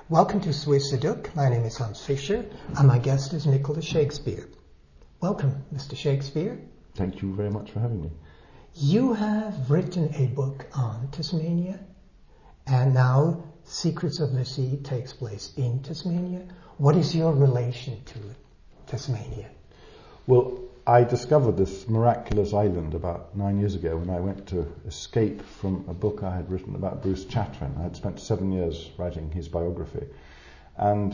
Welcome to Swiss Seduk. My name is Hans Fischer, and my guest is Nicholas Shakespeare. Welcome, Mr. Shakespeare. Thank you very much for having me. You have written a book on Tasmania, and now Secrets of the Sea takes place in Tasmania. What is your relation to Tasmania? Well, I discovered this miraculous island about 9 years ago when I went to escape from a book I had written about Bruce Chatwin. I had spent 7 years writing his biography, and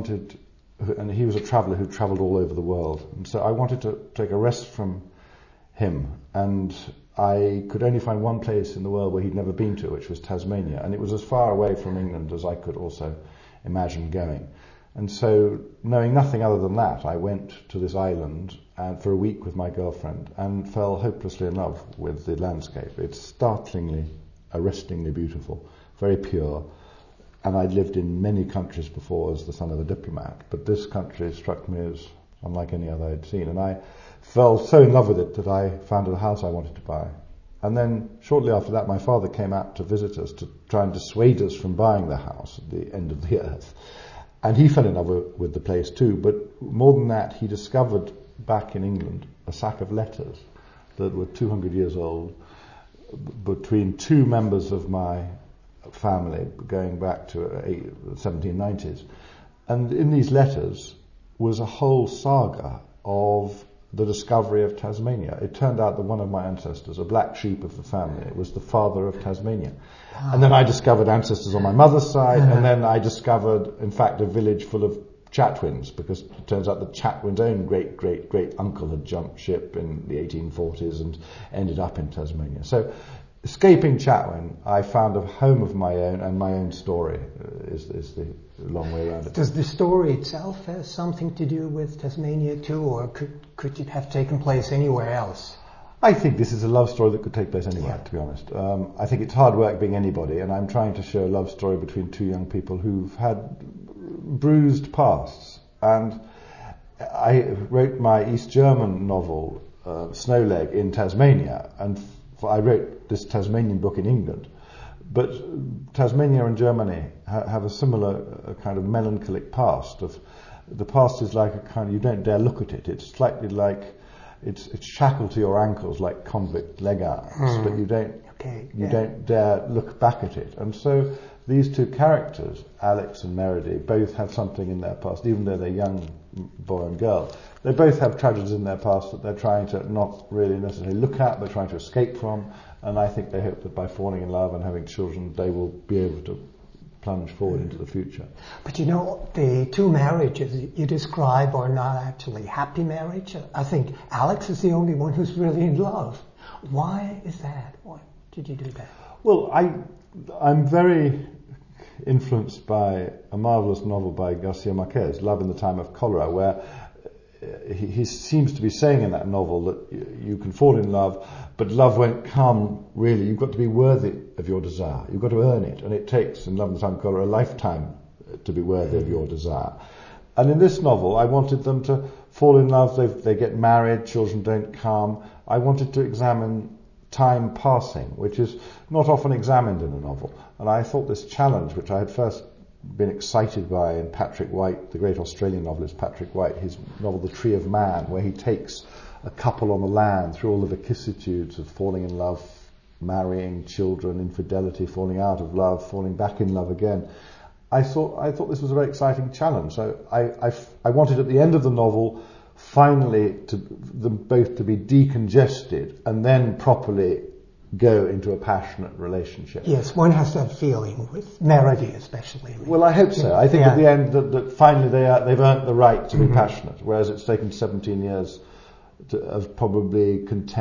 he was a traveller who travelled all over the world, and so I wanted to take a rest from him, and I could only find one place in the world where he'd never been to, which was Tasmania, and it was as far away from England as I could also imagine going. And so, knowing nothing other than that, I went to this island for a week with my girlfriend and fell hopelessly in love with the landscape. It's startlingly, arrestingly beautiful, very pure, and I'd lived in many countries before as the son of a diplomat, but this country struck me as unlike any other I'd seen, and I fell so in love with it that I found a house I wanted to buy. And then shortly after that, my father came out to visit us to try and dissuade us from buying the house at the end of the earth. And he fell in love with the place too, but more than that, he discovered back in England a sack of letters that were 200 years old between two members of my family going back to the 1790s. And in these letters was a whole saga of the discovery of Tasmania. It turned out that one of my ancestors, a black sheep of the family, was the father of Tasmania. And then I discovered ancestors on my mother's side, and then I discovered, in fact, a village full of Chatwins, because it turns out that Chatwin's own great-great-great-uncle had jumped ship in the 1840s and ended up in Tasmania. So, escaping Chatwin, I found a home of my own, and my own story is the long way around it. Does the story itself have something to do with Tasmania too, or could it have taken place anywhere else? I think this is a love story that could take place anywhere, to be honest. I think it's hard work being anybody, and I'm trying to show a love story between two young people who've had bruised pasts. And I wrote my East German novel, Snowleg, in Tasmania, and I wrote this Tasmanian book in England. But Tasmania and Germany have a similar kind of melancholic past. The past is like a kind of, you don't dare look at it. It's slightly like, it's shackled to your ankles like convict leg irons, but you don't dare look back at it. And so these two characters, Alex and Meredy, both have something in their past, even though they're young boy and girl. They both have tragedies in their past that they're trying to not really necessarily look at, but trying to escape from. And I think they hope that by falling in love and having children, they will be able to plunge forward into the future. But you know, the two marriages you describe are not actually happy marriage. I think Alex is the only one who's really in love. Why is that? Why did you do that? Well, I'm very influenced by a marvelous novel by Garcia Marquez, Love in the Time of Cholera, where he seems to be saying in that novel that you can fall in love, but love won't come really. You've got to be worthy of your desire. You've got to earn it, and it takes, in Love in the Time of Cholera, a lifetime to be worthy of your desire. And in this novel, I wanted them to fall in love. They get married, children don't come. I wanted to examine time passing, which is not often examined in a novel. And I thought this challenge, which I had first been excited by in Patrick White, the great Australian novelist Patrick White, his novel The Tree of Man, where he takes a couple on the land through all the vicissitudes of falling in love, marrying, children, infidelity, falling out of love, falling back in love again. I thought this was a very exciting challenge. So I wanted at the end of the novel finally them both to be decongested and then properly go into a passionate relationship. Yes, one has that feeling with Meredy especially. Well, I hope so. I think at the end that finally they've earned the right to be passionate, whereas it's taken 17 years of probably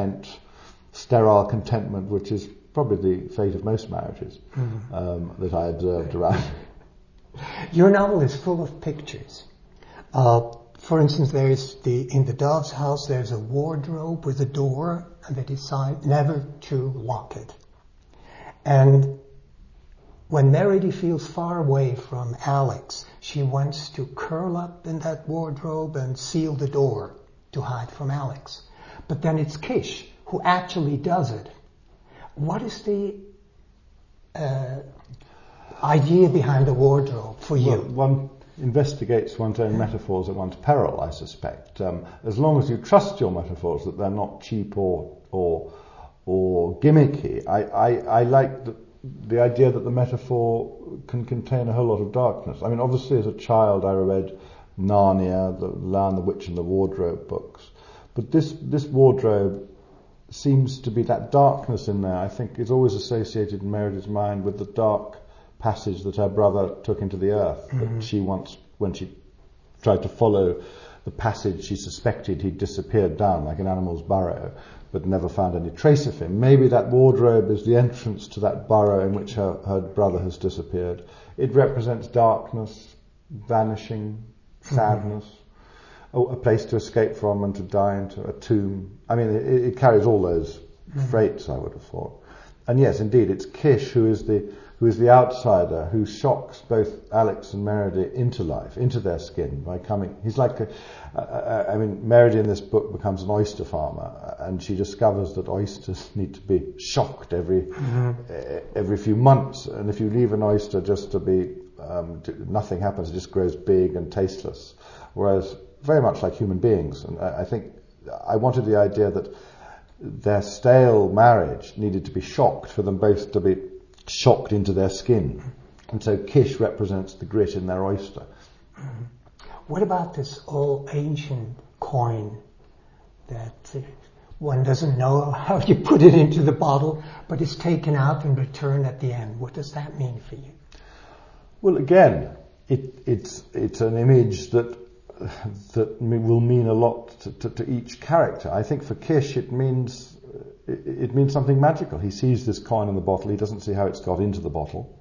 sterile contentment, which is probably the fate of most marriages that I observed around. Your novel is full of pictures. For instance, in the Dove's house, there's a wardrobe with a door, and they decide never to lock it. And when Meredy feels far away from Alex, she wants to curl up in that wardrobe and seal the door to hide from Alex. But then it's Kish who actually does it. What is the idea behind the wardrobe for you? Well, one investigates one's own metaphors at one's peril, I suspect. As long as you trust your metaphors that they're not cheap or gimmicky, I like the idea that the metaphor can contain a whole lot of darkness. I mean, obviously as a child I read Narnia, the Lion, the Witch and the Wardrobe books, but this wardrobe seems to be that darkness in there. I think is always associated in Meredith's mind with the dark passage that her brother took into the earth. That she once, when she tried to follow the passage, she suspected he'd disappeared down like an animal's burrow, but never found any trace of him. Maybe that wardrobe is the entrance to that burrow in which her brother has disappeared. It represents darkness, vanishing, sadness, a place to escape from and to die into, a tomb. I mean, it carries all those traits, I would have thought. And yes, indeed, it's Kish who is the outsider, who shocks both Alex and Meredy into life, into their skin by coming. He's like Meredy in this book becomes an oyster farmer, and she discovers that oysters need to be shocked every few months, and if you leave an oyster just to be nothing happens, it just grows big and tasteless. Whereas very much like human beings, and I think I wanted the idea that their stale marriage needed to be shocked for them both to be shocked into their skin. And so Kish represents the grit in their oyster. What about this old ancient coin that one doesn't know how you put it into the bottle, but it's taken out and returned at the end? What does that mean for you? Well, again, it's an image that will mean a lot to each character. I think for Kish it means something magical. He sees this coin in the bottle. He doesn't see how it's got into the bottle.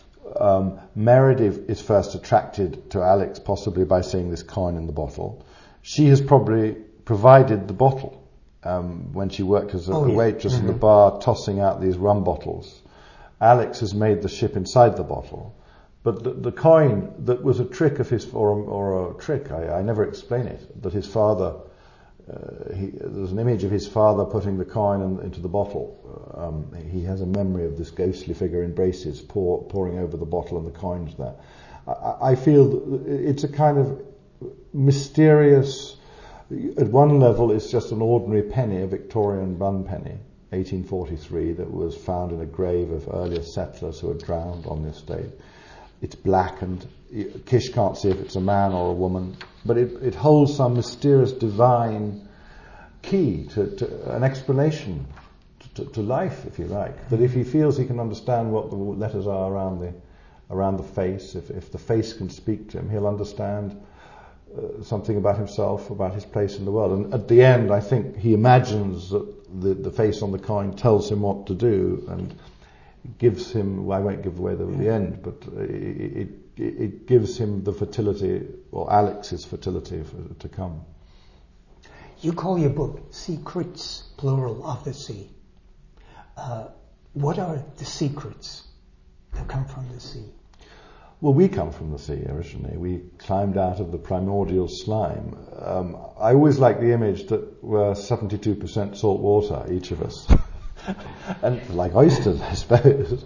Meredy is first attracted to Alex possibly by seeing this coin in the bottle. She has probably provided the bottle when she worked as a waitress in the bar, tossing out these rum bottles. Alex has made the ship inside the bottle. But the coin that was a trick of his, or a trick, I never explain it, that his father, there's an image of his father putting the coin into the bottle. He has a memory of this ghostly figure in braces pouring over the bottle and the coins there. I feel it's a kind of mysterious, at one level it's just an ordinary penny, a Victorian bun penny, 1843, that was found in a grave of earlier settlers who had drowned on the estate. It's blackened. Kish can't see if it's a man or a woman, but it holds some mysterious divine key to an explanation to life, if you like. That if he feels he can understand what the letters are around the face, if the face can speak to him, he'll understand something about himself, about his place in the world. And at the end, I think he imagines that the face on the coin tells him what to do, and gives him, well, I won't give away the end, but it gives him the fertility, or Alex's fertility to come. You call your book Secrets, plural, of the Sea. What are the secrets that come from the sea? Well, we come from the sea originally. We climbed out of the primordial slime. I always like the image that we're 72% salt water, each of us. And like oysters, I suppose.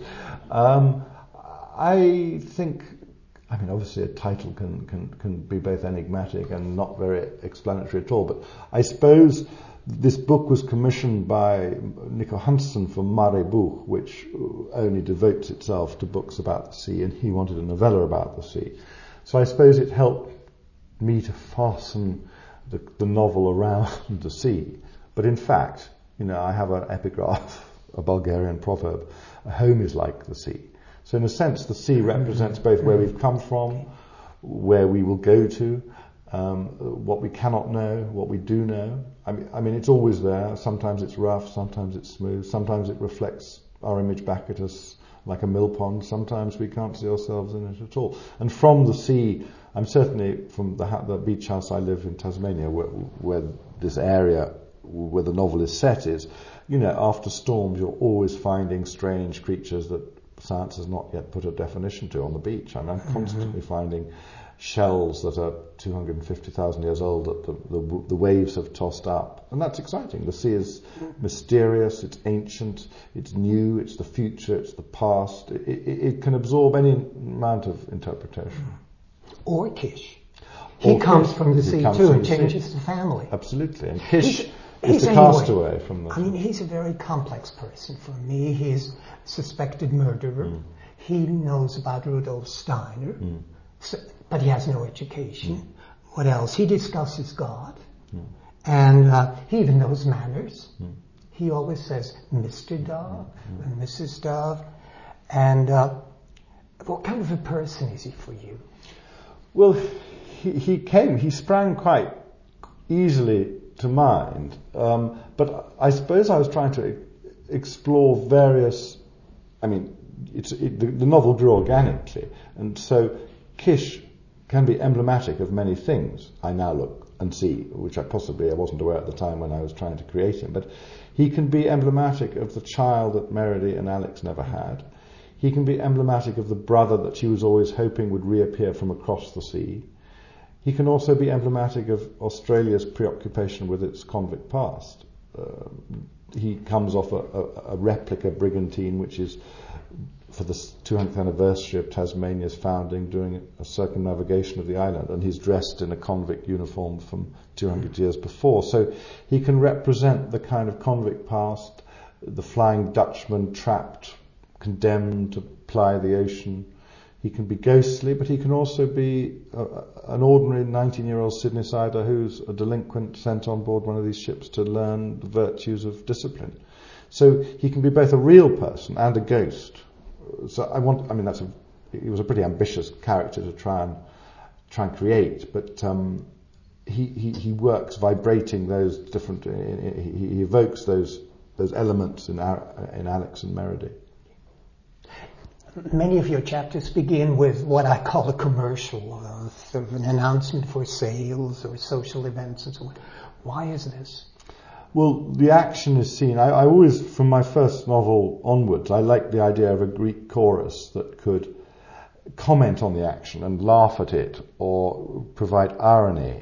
I think, I mean, obviously a title can be both enigmatic and not very explanatory at all, but I suppose this book was commissioned by Nico Hansen for Mare Buch, which only devotes itself to books about the sea, and he wanted a novella about the sea. So I suppose it helped me to fasten the novel around the sea. But in fact, I have an epigraph, a Bulgarian proverb, a home is like the sea. So in a sense, the sea represents both where we've come from, where we will go to, what we cannot know, what we do know. I mean, it's always there. Sometimes it's rough, sometimes it's smooth, sometimes it reflects our image back at us like a mill pond, sometimes we can't see ourselves in it at all. And from the sea, I'm certainly from the beach house I live in Tasmania, where this area where the novel is set is, after storms you're always finding strange creatures that science has not yet put a definition to on the beach. I mean, I'm constantly finding shells that are 250,000 years old that the waves have tossed up. And that's exciting. The sea is mysterious, it's ancient, it's new, it's the future, it's the past. It can absorb any amount of interpretation. Or Kish. He comes from the sea too and changes the family. Absolutely. And Kish is the castaway from the... I mean, he's a very complex person for me. He's a suspected murderer. He knows about Rudolf Steiner, but he has no education. What else? He discusses God. And he even knows manners. He always says Mr. Dove and Mrs. Dove. And what kind of a person is he for you? Well, he sprang quite easily to mind, but I suppose I was trying to explore various, I mean, the novel grew organically, and so Kish can be emblematic of many things I now look and see, which I wasn't aware at the time when I was trying to create him, but he can be emblematic of the child that Meredy and Alex never had. He can be emblematic of the brother that she was always hoping would reappear from across the sea. He can also be emblematic of Australia's preoccupation with its convict past. He comes off a replica brigantine, which is for the 200th anniversary of Tasmania's founding, doing a circumnavigation of the island, and he's dressed in a convict uniform from 200 years before. So he can represent the kind of convict past, the Flying Dutchman trapped, condemned to ply the ocean. He can be ghostly, but he can also be an ordinary 19-year-old Sydneysider who's a delinquent sent on board one of these ships to learn the virtues of discipline. So he can be both a real person and a ghost. So he was a pretty ambitious character to try and create, but he works vibrating those different. He evokes those elements in Alex and Meredy. Many of your chapters begin with what I call a commercial, sort of an announcement for sales or social events and so on. Why is this? Well, the action is seen. I always, from my first novel onwards, I liked the idea of a Greek chorus that could comment on the action and laugh at it or provide irony,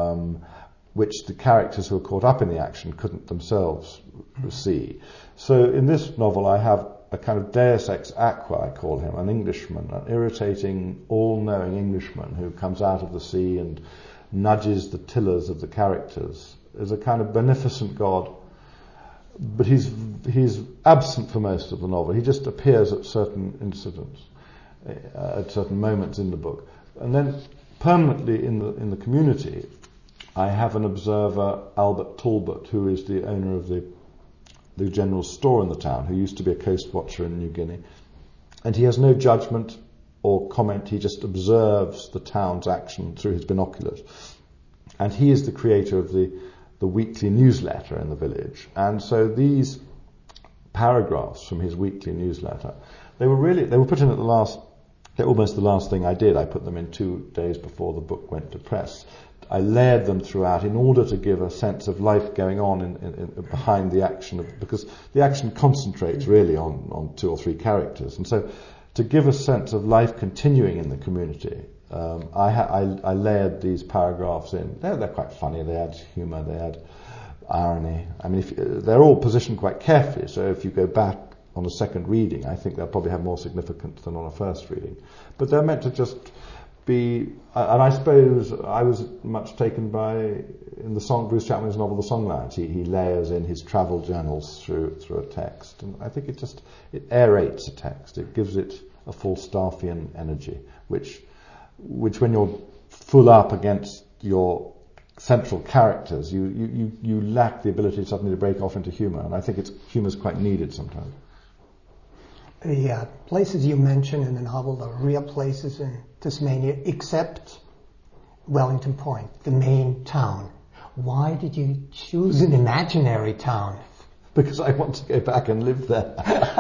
which the characters who are caught up in the action couldn't themselves see. So in this novel I have a kind of deus ex aqua, I call him, an Englishman, an irritating, all-knowing Englishman who comes out of the sea and nudges the tillers of the characters as a kind of beneficent god. But he's absent for most of the novel. He just appears at certain incidents, at certain moments in the book. And then permanently in the community, I have an observer, Albert Talbot, who is the owner of the general store in the town, who used to be a coast watcher in New Guinea. And he has no judgment or comment, he just observes the town's action through his binoculars. And he is the creator of the weekly newsletter in the village. And so these paragraphs from his weekly newsletter, they were put in at almost the last thing I did. I put them in 2 days before the book went to press. I layered them throughout in order to give a sense of life going on in behind the action, because the action concentrates really on 2 or 3 characters. And so to give a sense of life continuing in the community, I layered these paragraphs in. They're quite funny, they add humour, they add irony. I mean, they're all positioned quite carefully, so if you go back on a second reading, I think they'll probably have more significance than on a first reading. But they're meant to just be, and I suppose I was much taken by, in the song, Bruce Chapman's novel The Songlines, he layers in his travel journals through a text, and I think it aerates a text, it gives it a Falstaffian energy, which when you're full up against your central characters, you lack the ability suddenly to break off into humour, and I think humour's quite needed sometimes. The places you mention in the novel are real places in Tasmania, except Wellington Point, the main town. Why did you choose an imaginary town? Because I want to go back and live there.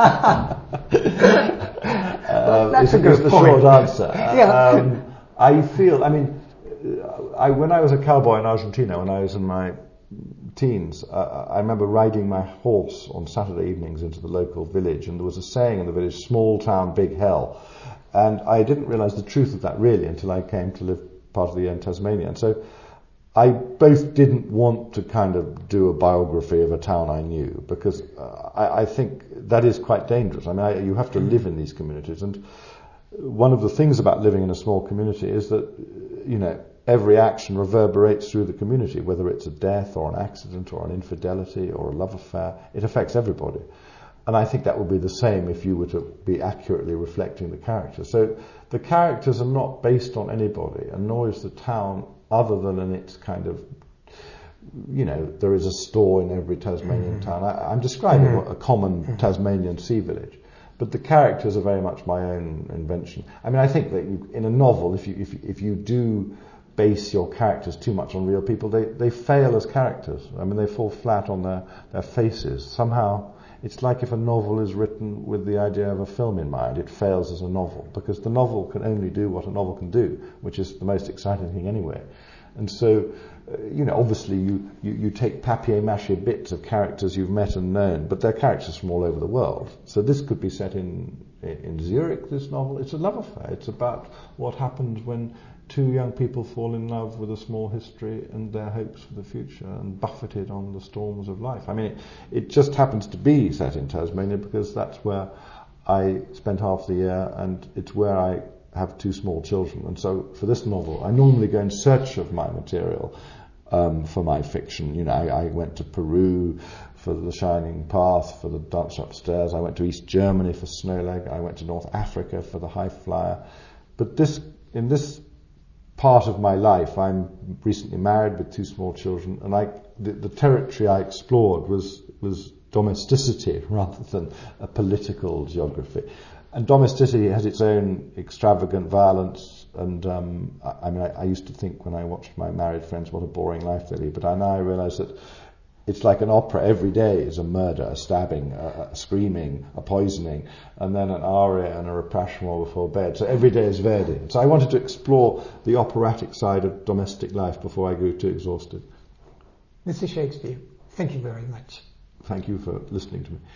That's a good the point. short answer. Yeah. I feel, when I was a cowboy in Argentina, when I was in my teens, I remember riding my horse on Saturday evenings into the local village, and there was a saying in the village, small town, big hell. And I didn't realise the truth of that really until I came to live part of the year in Tasmania. And so I both didn't want to kind of do a biography of a town I knew, because I think that is quite dangerous. I mean, you have to live in these communities, and one of the things about living in a small community is that, every action reverberates through the community, whether it's a death or an accident or an infidelity or a love affair. It affects everybody. And I think that would be the same if you were to be accurately reflecting the characters. So the characters are not based on anybody, and nor is the town, other than in its kind of, there is a store in every Tasmanian town. I'm describing a common Tasmanian sea village. But the characters are very much my own invention. I mean, I think that in a novel, if you do base your characters too much on real people, they fail as characters. I mean, they fall flat on their faces. Somehow, it's like if a novel is written with the idea of a film in mind, it fails as a novel, because the novel can only do what a novel can do, which is the most exciting thing anyway. And so, obviously you take papier-mâché bits of characters you've met and known, but they're characters from all over the world. So this could be set in Zurich, this novel. It's a love affair. It's about what happens when two young people fall in love with a small history and their hopes for the future, and buffeted on the storms of life. I mean, it just happens to be set in Tasmania because that's where I spent half the year, and it's where I have two small children. And so for this novel, I normally go in search of my material for my fiction. I went to Peru for The Shining Path, for The Dance Upstairs. I went to East Germany for Snowleg. I went to North Africa for The High Flyer. But in this part of my life, I'm recently married with two small children, and the territory I explored was domesticity rather than a political geography. And domesticity has its own extravagant violence, and I used to think when I watched my married friends what a boring life they lead, but now I realise that it's like an opera. Every day is a murder, a stabbing, a screaming, a poisoning, and then an aria and a rapprochement before bed. So every day is Verdi. So I wanted to explore the operatic side of domestic life before I grew too exhausted. Mr. Shakespeare, thank you very much. Thank you for listening to me.